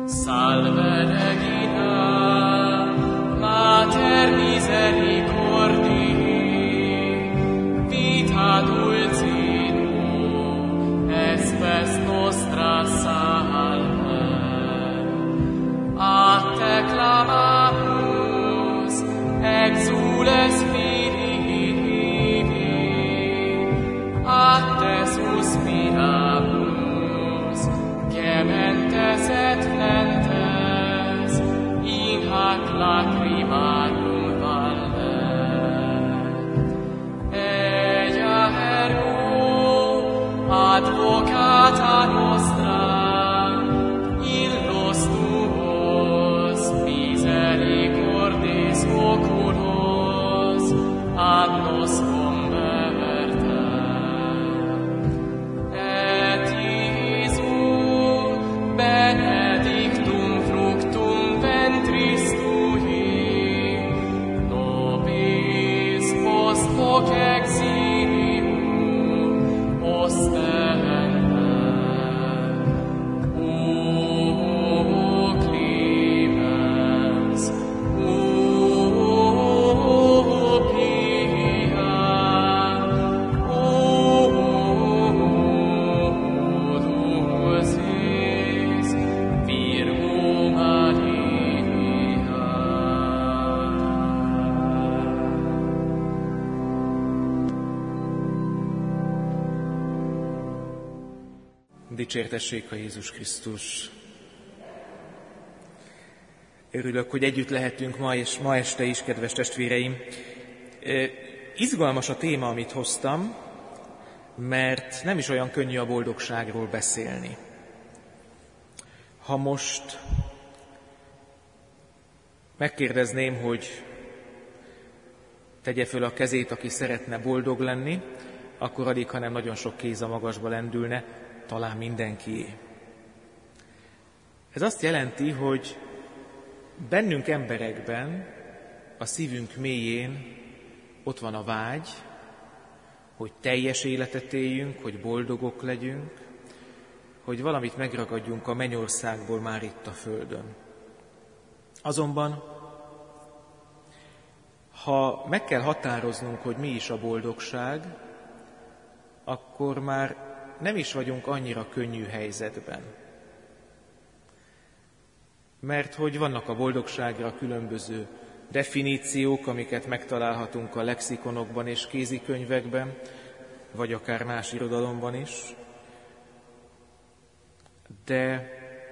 Salve Regina, Mater misericordii, vita dulcinum, espes nostra salve. A te clamamus, exules Filii Divi, a te suspiramus, gementes et nentes, in hac lacrimarum valle. Ella ergo, advocata nostra, illos tuos misericordis oculos ad nos converte. Et Iesu benedictum fructum ventris tui, nobis post hoc exilium ostende. O clemens, o pia, o dulcis Virgo Maria. Dicsértessék a Jézus Krisztus! Örülök, hogy együtt lehetünk ma este is, kedves testvéreim. Izgalmas a téma, amit hoztam, mert nem is olyan könnyű a boldogságról beszélni. Ha most megkérdezném, hogy tegye föl a kezét, aki szeretne boldog lenni, akkor alig, hanem nagyon sok kéz a magasba lendülne, talán mindenkié. Ez azt jelenti, hogy bennünk emberekben, a szívünk mélyén ott van a vágy, hogy teljes életet éljünk, hogy boldogok legyünk, hogy valamit megragadjunk a mennyországból már itt a földön. Azonban, ha meg kell határoznunk, hogy mi is a boldogság, akkor már nem is vagyunk annyira könnyű helyzetben. Mert hogy vannak a boldogságra különböző definíciók, amiket megtalálhatunk a lexikonokban és kézikönyvekben, vagy akár más irodalomban is. De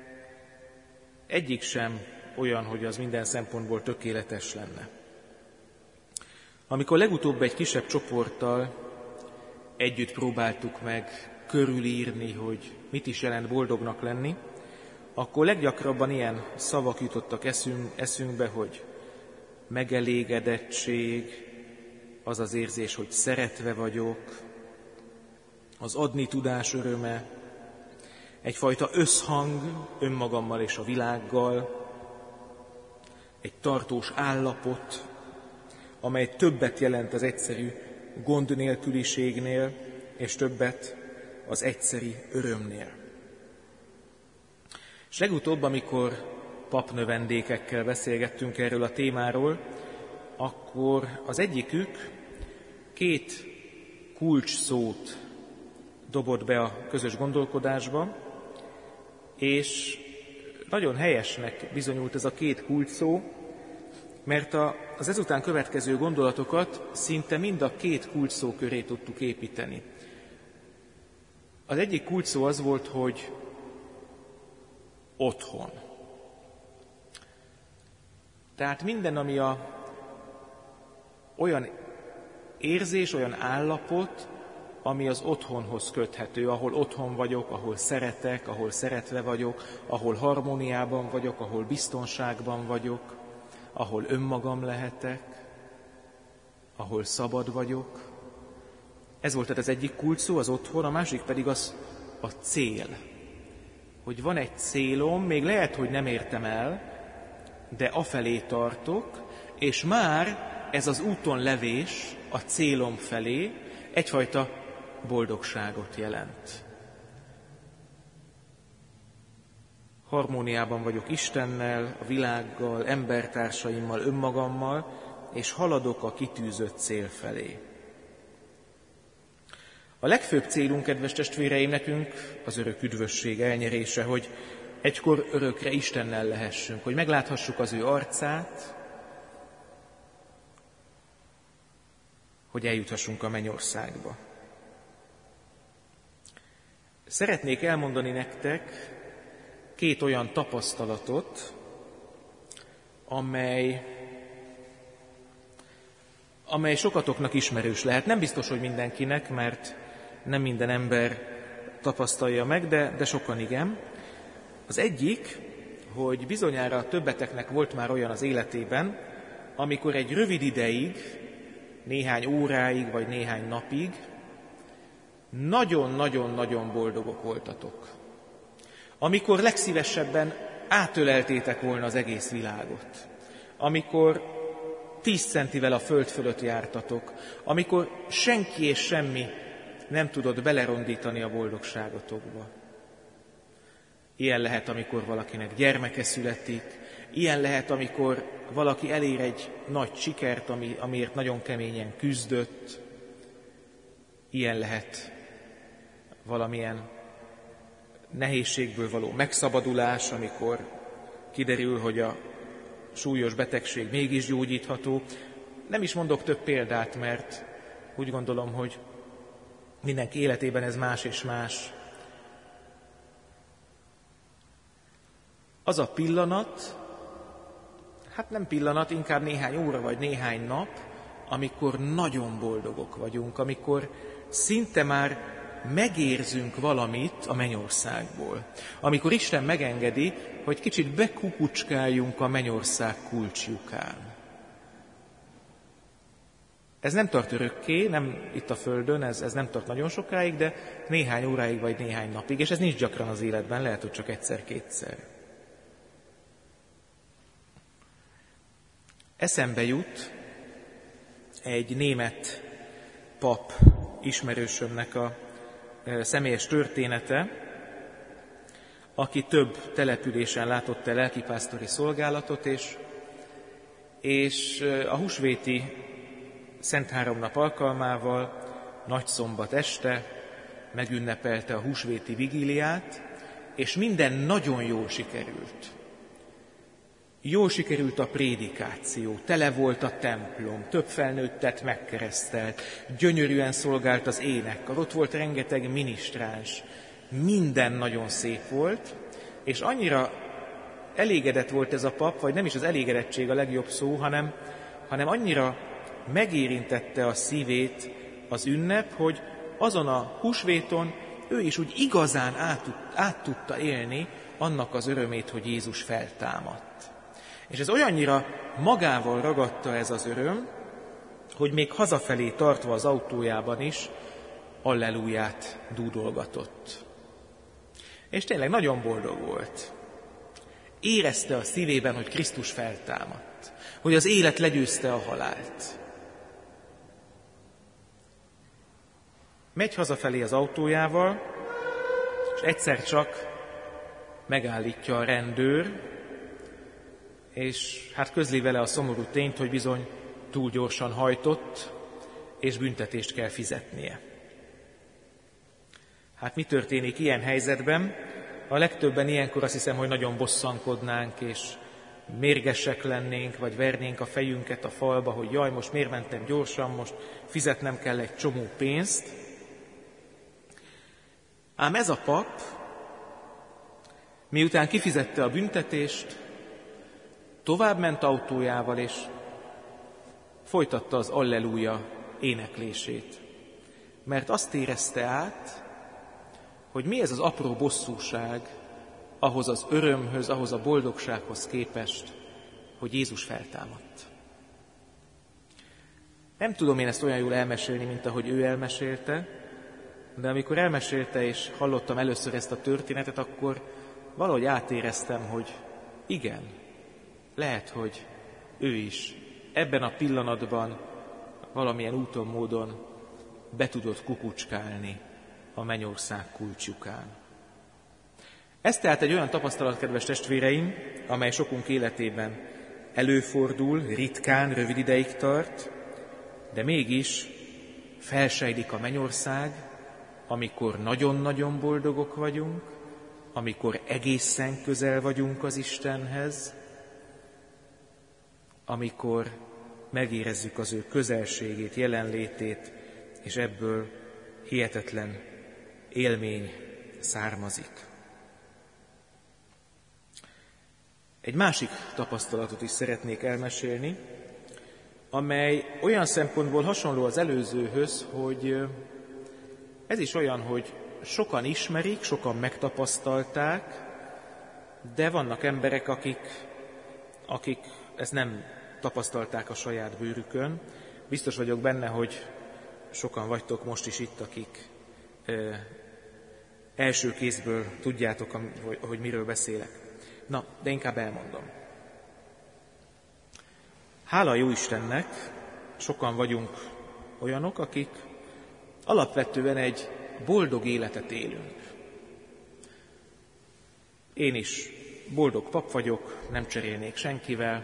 egyik sem olyan, hogy az minden szempontból tökéletes lenne. Amikor legutóbb egy kisebb csoporttal együtt próbáltuk meg körülírni, hogy mit is jelent boldognak lenni, akkor leggyakrabban ilyen szavak jutottak eszünkbe, hogy megelégedettség, az az érzés, hogy szeretve vagyok, az adni tudás öröme, egyfajta összhang önmagammal és a világgal, egy tartós állapot, amely többet jelent az egyszerű gond nélküliségnél, és többet az egyszeri örömnél. És legutóbb, amikor papnövendékekkel beszélgettünk erről a témáról, akkor az egyikük 2 kulcs szót dobott be a közös gondolkodásba, és nagyon helyesnek bizonyult ez a 2 kulcs szó, mert az ezután következő gondolatokat szinte mind a 2 kulcs szó köré tudtuk építeni. Az egyik kulcs szó az volt, hogy otthon. Tehát minden, ami olyan érzés, olyan állapot, ami az otthonhoz köthető, ahol otthon vagyok, ahol szeretek, ahol szeretve vagyok, ahol harmóniában vagyok, ahol biztonságban vagyok, ahol önmagam lehetek, ahol szabad vagyok. Ez volt tehát az egyik kulcs szó, az otthon, a másik pedig az a cél. Hogy van egy célom, még lehet, hogy nem értem el, de afelé tartok, és már ez az úton levés a célom felé egyfajta boldogságot jelent. harmóniában vagyok Istennel, a világgal, embertársaimmal, önmagammal, és haladok a kitűzött cél felé. A legfőbb célunk, kedves testvéreim, nekünk az örök üdvösség elnyerése, hogy egykor örökre Istennel lehessünk, hogy megláthassuk az ő arcát, hogy eljuthassunk a mennyországba. Szeretnék elmondani nektek 2 olyan tapasztalatot, amely sokatoknak ismerős lehet. Nem biztos, hogy mindenkinek, mert nem minden ember tapasztalja meg, de sokan igen. Az egyik, hogy bizonyára többeteknek volt már olyan az életében, amikor egy rövid ideig, néhány óráig vagy néhány napig nagyon-nagyon-nagyon boldogok voltatok. Amikor legszívesebben átöleltétek volna az egész világot. Amikor 10 centivel a föld fölött jártatok. Amikor senki és semmi nem tudott belerondítani a boldogságotokba. Ilyen lehet, amikor valakinek gyermeke születik. Ilyen lehet, amikor valaki elér egy nagy sikert, amiért nagyon keményen küzdött. Ilyen lehet valamilyen nehézségből való megszabadulás, amikor kiderül, hogy a súlyos betegség mégis gyógyítható. Nem is mondok több példát, mert úgy gondolom, hogy mindenki életében ez más és más. Az a pillanat, hát nem pillanat, inkább néhány óra vagy néhány nap, amikor nagyon boldogok vagyunk, amikor szinte már megérzünk valamit a mennyországból. Amikor Isten megengedi, hogy kicsit bekukucskáljunk a mennyország kulcsjukán. Ez nem tart örökké, nem itt a Földön, ez nem tart nagyon sokáig, de néhány óráig vagy néhány napig, és ez nincs gyakran az életben, lehet, hogy csak egyszer-kétszer. Eszembe jut egy német pap ismerősömnek a személyes története, aki több településen látott el lelkipásztori szolgálatot, és a húsvéti Szent Háromnap alkalmával nagyszombat este megünnepelte a húsvéti vigíliát, és minden nagyon jól sikerült. Jól sikerült a prédikáció, tele volt a templom, több felnőttet megkeresztelt, gyönyörűen szolgált az énekkar, ott volt rengeteg minisztráns, minden nagyon szép volt, és annyira elégedett volt ez a pap, vagy nem is az elégedettség a legjobb szó, hanem annyira megérintette a szívét az ünnep, hogy azon a húsvéton ő is úgy igazán át tudta élni annak az örömét, hogy Jézus feltámadt. És ez olyannyira magával ragadta ez az öröm, hogy még hazafelé tartva az autójában is alleluját dúdolgatott. És tényleg nagyon boldog volt. Érezte a szívében, hogy Krisztus feltámadt, hogy az élet legyőzte a halált. Megy hazafelé az autójával, és egyszer csak megállítja a rendőr, és hát közli vele a szomorú tényt, hogy bizony túl gyorsan hajtott, és büntetést kell fizetnie. Hát mi történik ilyen helyzetben? A legtöbben ilyenkor azt hiszem, hogy nagyon bosszankodnánk, és mérgesek lennénk, vagy vernénk a fejünket a falba, hogy jaj, most miért mentem gyorsan, most fizetnem kell egy csomó pénzt. Ám ez a pap, miután kifizette a büntetést, tovább ment autójával, és folytatta az Alleluja éneklését. Mert azt érezte át, hogy mi ez az apró bosszúság ahhoz az örömhöz, ahhoz a boldogsághoz képest, hogy Jézus feltámadt. Nem tudom én ezt olyan jól elmesélni, mint ahogy ő elmesélte, de amikor elmesélte és hallottam először ezt a történetet, akkor valahogy átéreztem, hogy igen, lehet, hogy ő is ebben a pillanatban valamilyen úton, módon be tudott kukucskálni a mennyország kulcsjukán. Ez tehát egy olyan tapasztalat, kedves testvéreim, amely sokunk életében előfordul, ritkán, rövid ideig tart, de mégis felsejlik a mennyország, amikor nagyon-nagyon boldogok vagyunk, amikor egészen közel vagyunk az Istenhez, amikor megérezzük az ő közelségét, jelenlétét, és ebből hihetetlen élmény származik. Egy másik tapasztalatot is szeretnék elmesélni, amely olyan szempontból hasonló az előzőhöz, hogy ez is olyan, hogy sokan ismerik, sokan megtapasztalták, de vannak emberek, akik ezt nem tapasztalták a saját bőrükön. Biztos vagyok benne, hogy sokan vagytok most is itt, akik első kézből tudjátok, hogy miről beszélek. Na, de inkább elmondom. Hála jó Istennek, sokan vagyunk olyanok, akik alapvetően egy boldog életet élünk. Én is boldog pap vagyok, nem cserélnék senkivel,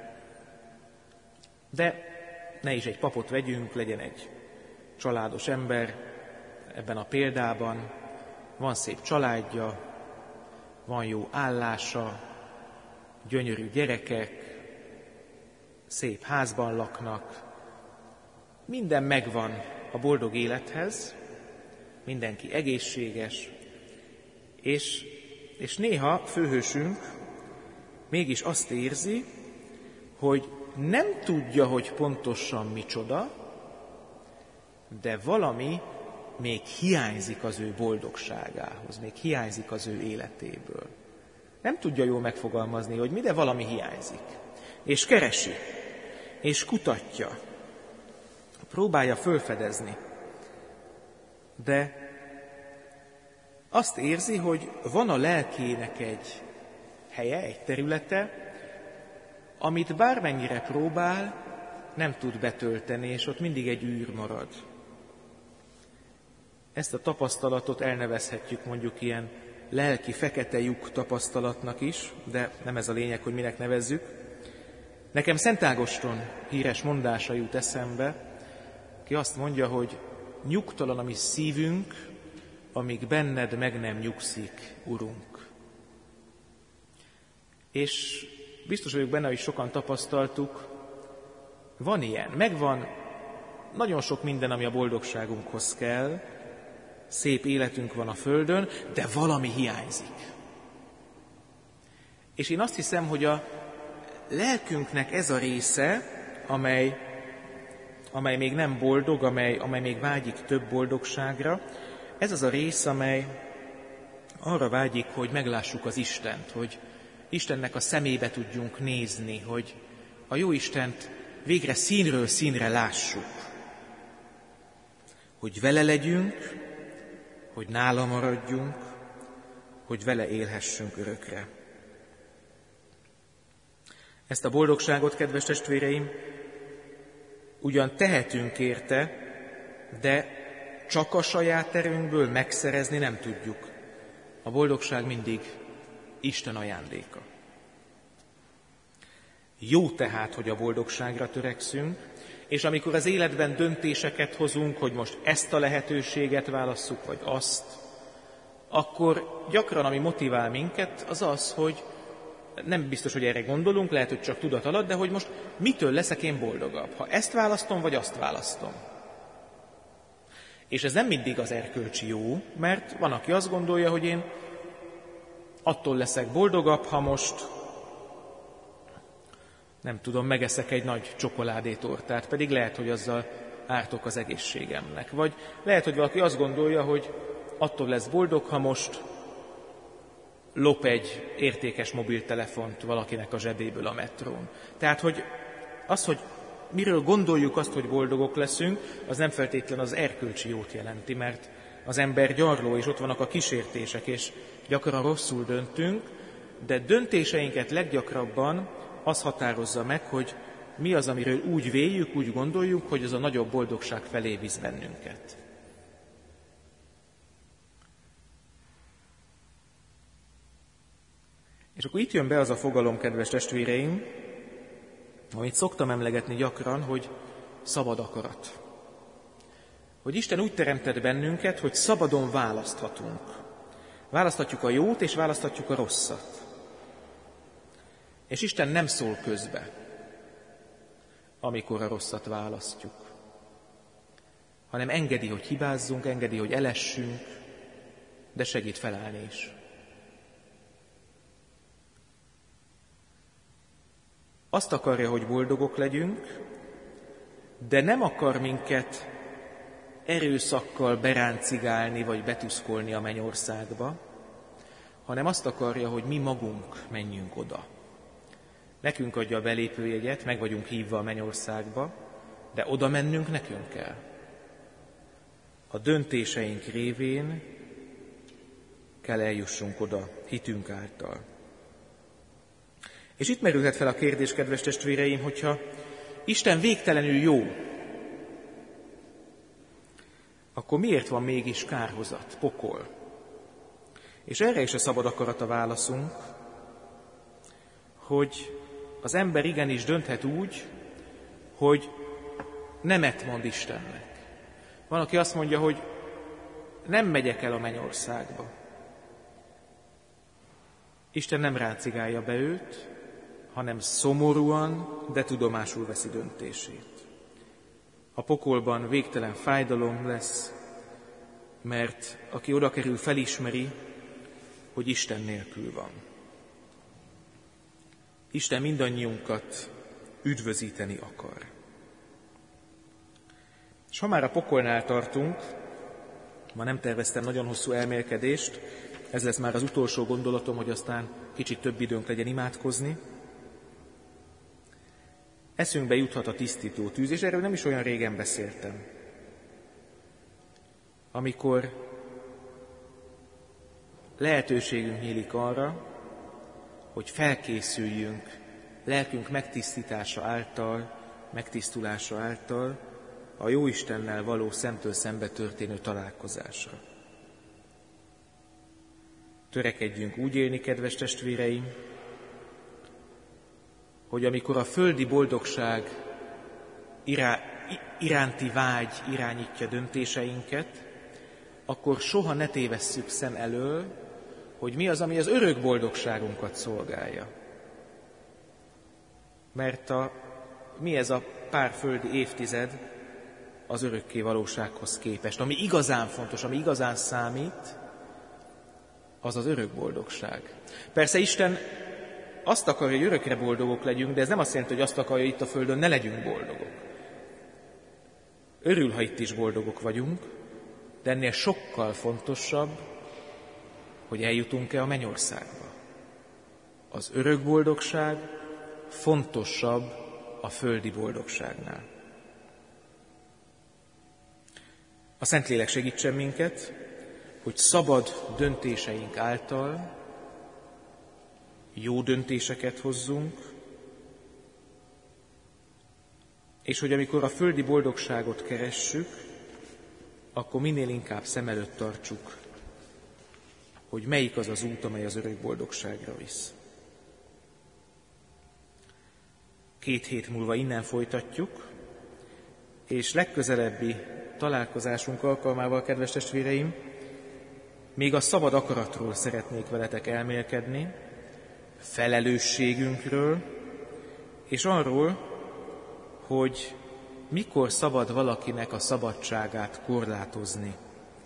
de ne is egy papot vegyünk, legyen egy családos ember ebben a példában, van szép családja, van jó állása, gyönyörű gyerekek, szép házban laknak, minden megvan a boldog élethez, mindenki egészséges, és néha főhősünk mégis azt érzi, hogy nem tudja, hogy pontosan micsoda, de valami még hiányzik az ő boldogságához, még hiányzik az ő életéből. Nem tudja jól megfogalmazni, hogy mi, de valami hiányzik. És keresi, és kutatja, próbálja fölfedezni. De azt érzi, hogy van a lelkének egy helye, egy területe, amit bármennyire próbál, nem tud betölteni, és ott mindig egy űr marad. Ezt a tapasztalatot elnevezhetjük mondjuk ilyen lelki fekete lyuk tapasztalatnak is, de nem ez a lényeg, hogy minek nevezzük. Nekem Szent Ágoston híres mondása jut eszembe, ki azt mondja, hogy nyugtalan a mi szívünk, amíg benned meg nem nyugszik, Urunk. És biztos vagyok benne, hogy sokan tapasztaltuk, van ilyen, megvan nagyon sok minden, ami a boldogságunkhoz kell, szép életünk van a földön, de valami hiányzik. És én azt hiszem, hogy a lelkünknek ez a része, amely még nem boldog, amely még vágyik több boldogságra, ez az a rész, amely arra vágyik, hogy meglássuk az Istent, hogy Istennek a szemébe tudjunk nézni, hogy a jó Istent végre színről színre lássuk, hogy vele legyünk, hogy nála maradjunk, hogy vele élhessünk örökre. Ezt a boldogságot, kedves testvéreim, ugyan tehetünk érte, de csak a saját erőnkből megszerezni nem tudjuk. A boldogság mindig Isten ajándéka. Jó tehát, hogy a boldogságra törekszünk, és amikor az életben döntéseket hozunk, hogy most ezt a lehetőséget válasszuk, vagy azt, akkor gyakran, ami motivál minket, az az, hogy nem biztos, hogy erre gondolunk, lehet, hogy csak tudat alatt, de hogy most mitől leszek én boldogabb? Ha ezt választom, vagy azt választom? És ez nem mindig az erkölcsi jó, mert van, aki azt gondolja, hogy én attól leszek boldogabb, ha most, nem tudom, megeszek egy nagy csokoládétortát, pedig lehet, hogy azzal ártok az egészségemnek. Vagy lehet, hogy valaki azt gondolja, hogy attól lesz boldog, ha most lop egy értékes mobiltelefont valakinek a zsebéből a metrón. Tehát, hogy az, hogy miről gondoljuk azt, hogy boldogok leszünk, az nem feltétlen az erkölcsi jót jelenti, mert az ember gyarló, és ott vannak a kísértések, és gyakran rosszul döntünk, de döntéseinket leggyakrabban az határozza meg, hogy mi az, amiről úgy véljük, úgy gondoljuk, hogy az a nagyobb boldogság felé visz bennünket. És akkor itt jön be az a fogalom, kedves testvéreim, amit szoktam emlegetni gyakran, hogy szabad akarat. Hogy Isten úgy teremtett bennünket, hogy szabadon választhatunk. Választhatjuk a jót, és választhatjuk a rosszat. És Isten nem szól közbe, amikor a rosszat választjuk, hanem engedi, hogy hibázzunk, engedi, hogy elessünk, de segít felállni is. Azt akarja, hogy boldogok legyünk, de nem akar minket erőszakkal beráncigálni vagy betuszkolni a mennyországba, hanem azt akarja, hogy mi magunk menjünk oda. Nekünk adja a belépőjegyet, meg vagyunk hívva a mennyországba, de oda mennünk nekünk kell. A döntéseink révén kell eljussunk oda, hitünk által. És itt merülhet fel a kérdés, kedves testvéreim, hogyha Isten végtelenül jó, akkor miért van mégis kárhozat, pokol? És erre is a szabad akarat a válaszunk, hogy az ember igenis dönthet úgy, hogy nemet mond Istennek. Van, aki azt mondja, hogy nem megyek el a mennyországba. Isten nem ráncigálja be őt, hanem szomorúan, de tudomásul veszi döntését. A pokolban végtelen fájdalom lesz, mert aki oda kerül, felismeri, hogy Isten nélkül van. Isten mindannyiunkat üdvözíteni akar. És ha már a pokolnál tartunk, ma nem terveztem nagyon hosszú elmélkedést, ez lesz már az utolsó gondolatom, hogy aztán kicsit több időnk legyen imádkozni. Eszünkbe juthat a tisztító tűz, és erről nem is olyan régen beszéltem. Amikor lehetőségünk nyílik arra, hogy felkészüljünk lelkünk megtisztítása által, megtisztulása által a Jóistennel való szemtől szembe történő találkozásra. Törekedjünk úgy élni, kedves testvéreim, hogy amikor a földi boldogság iránti vágy irányítja döntéseinket, akkor soha ne tévesszük szem elől, hogy mi az, ami az örök boldogságunkat szolgálja. Mert mi ez a pár földi évtized az örökké valósághoz képest. Ami igazán fontos, ami igazán számít, az az örök boldogság. Persze Isten azt akarja, hogy örökre boldogok legyünk, de ez nem azt jelenti, hogy azt akarja, hogy itt a földön ne legyünk boldogok. Örül, ha itt is boldogok vagyunk, de ennél sokkal fontosabb, hogy eljutunk-e a mennyországba. Az örök boldogság fontosabb a földi boldogságnál. A Szentlélek segítsen minket, hogy szabad döntéseink által jó döntéseket hozzunk, és hogy amikor a földi boldogságot keressük, akkor minél inkább szem előtt tartsuk, hogy melyik az az út, amely az örök boldogságra visz. 2 hét múlva innen folytatjuk, és legközelebbi találkozásunk alkalmával, kedves testvéreim, még a szabad akaratról szeretnék veletek elmélkedni, felelősségünkről, és arról, hogy mikor szabad valakinek a szabadságát korlátozni.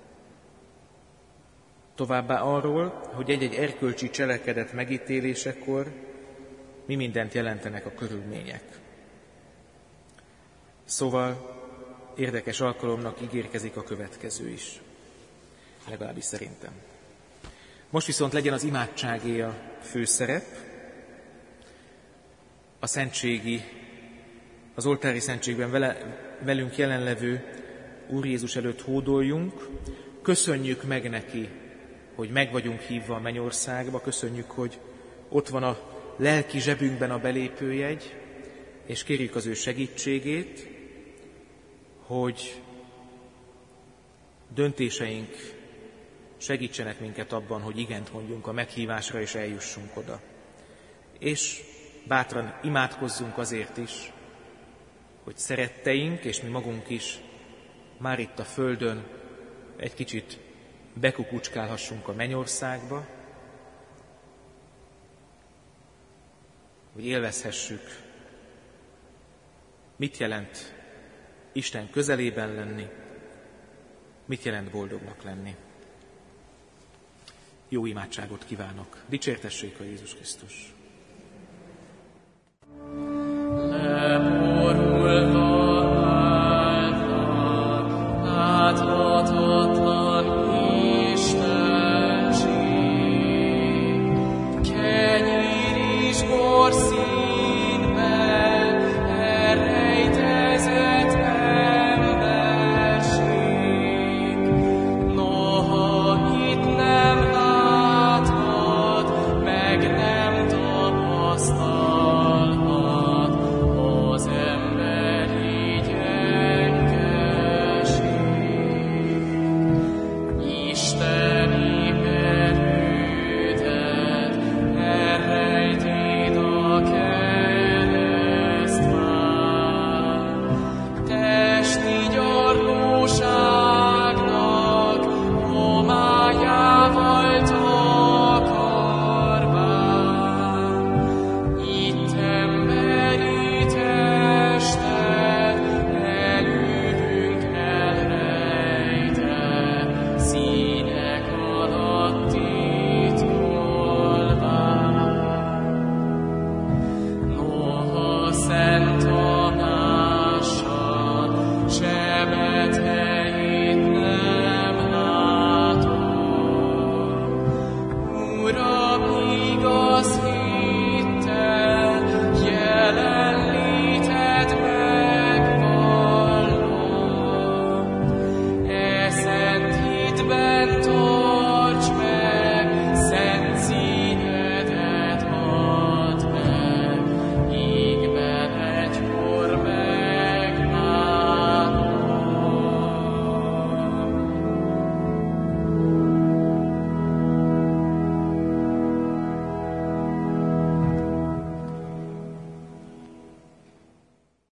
Továbbá arról, hogy egy-egy erkölcsi cselekedet megítélésekor mi mindent jelentenek a körülmények. Szóval érdekes alkalomnak ígérkezik a következő is. Legalábbis szerintem. Most viszont legyen az imádságé a főszerep, a szentségi, az oltári szentségben velünk jelenlevő Úr Jézus előtt hódoljunk, köszönjük meg neki, hogy meg vagyunk hívva a mennyországba, köszönjük, hogy ott van a lelki zsebünkben a belépőjegy, és kérjük az ő segítségét, hogy döntéseink segítsenek minket abban, hogy igent mondjunk a meghívásra, és eljussunk oda. és bátran imádkozzunk azért is, hogy szeretteink, és mi magunk is már itt a földön egy kicsit bekukucskálhassunk a mennyországba, hogy élvezhessük, mit jelent Isten közelében lenni, mit jelent boldognak lenni. Jó imádságot kívánok! Dicsértessék a Jézus Krisztus!